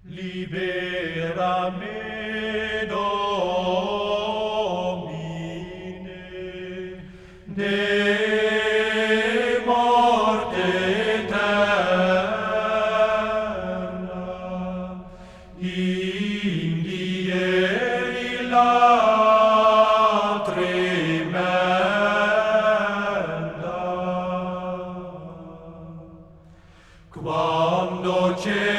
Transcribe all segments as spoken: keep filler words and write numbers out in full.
Libera me, Domine, de morte eterna, indi illa tremenda, quando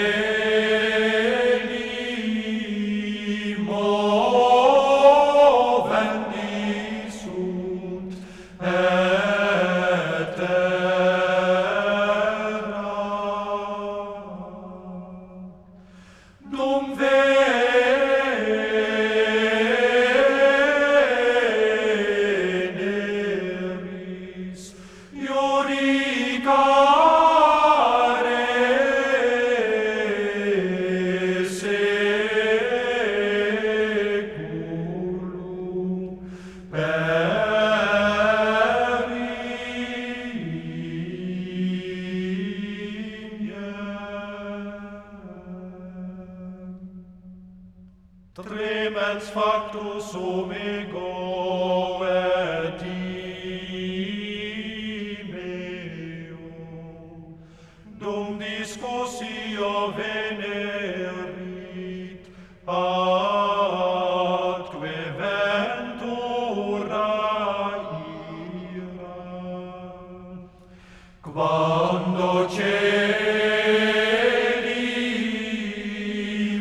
cieli movendi sunt et terra, dum Veneris iudicare seculum perimiem. Tremens factus omego et timeo, dum discussio venerit atque ventura ira, quando cieli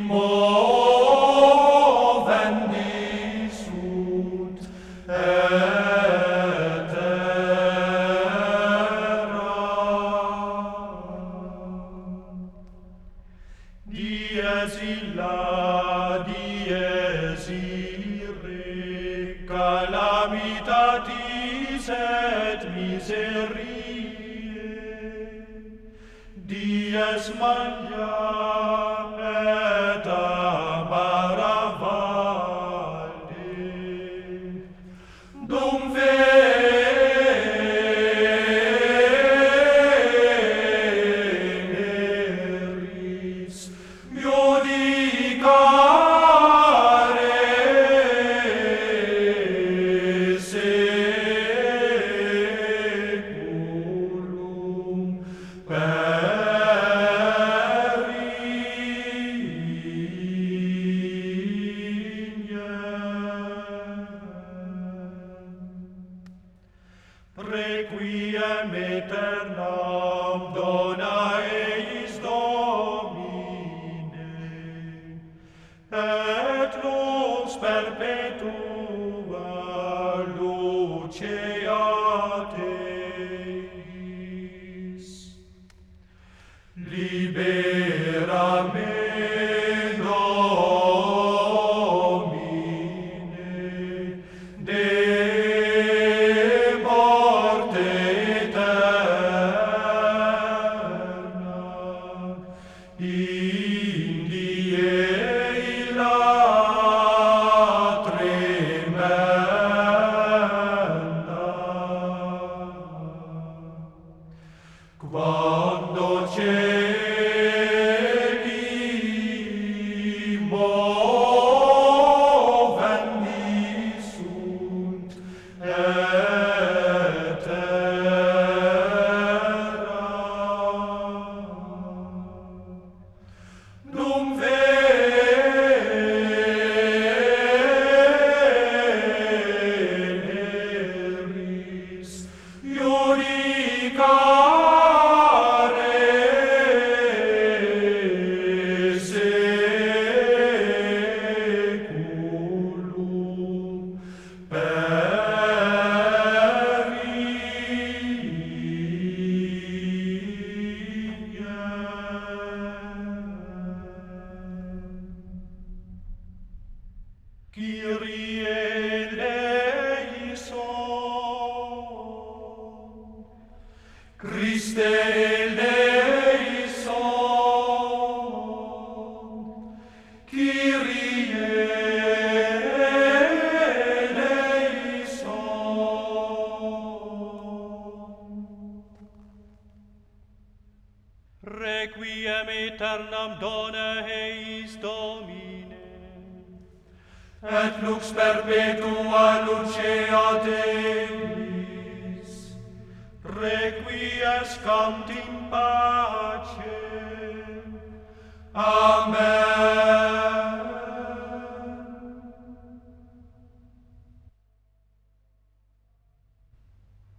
movendi sunt et terra, dies illa, dies ire, calamitatis et miseriae, dies magna et amara valde, dum Veneris iudicare seculum perimiem. Requiem aeternam dona eis Domine, et lux perpetua luceat eis. Libera me, Domine, de morte eterna, indi illa tremenda, quando cieli movendi sunt et terra, dum Veneris iudicare seculum perimiem. Kyrie eleison, Christe eleison, Kyrie eleison. Requiem aeternam dona eis et lux perpetua lucea Deis, requiescant in pace. Amen.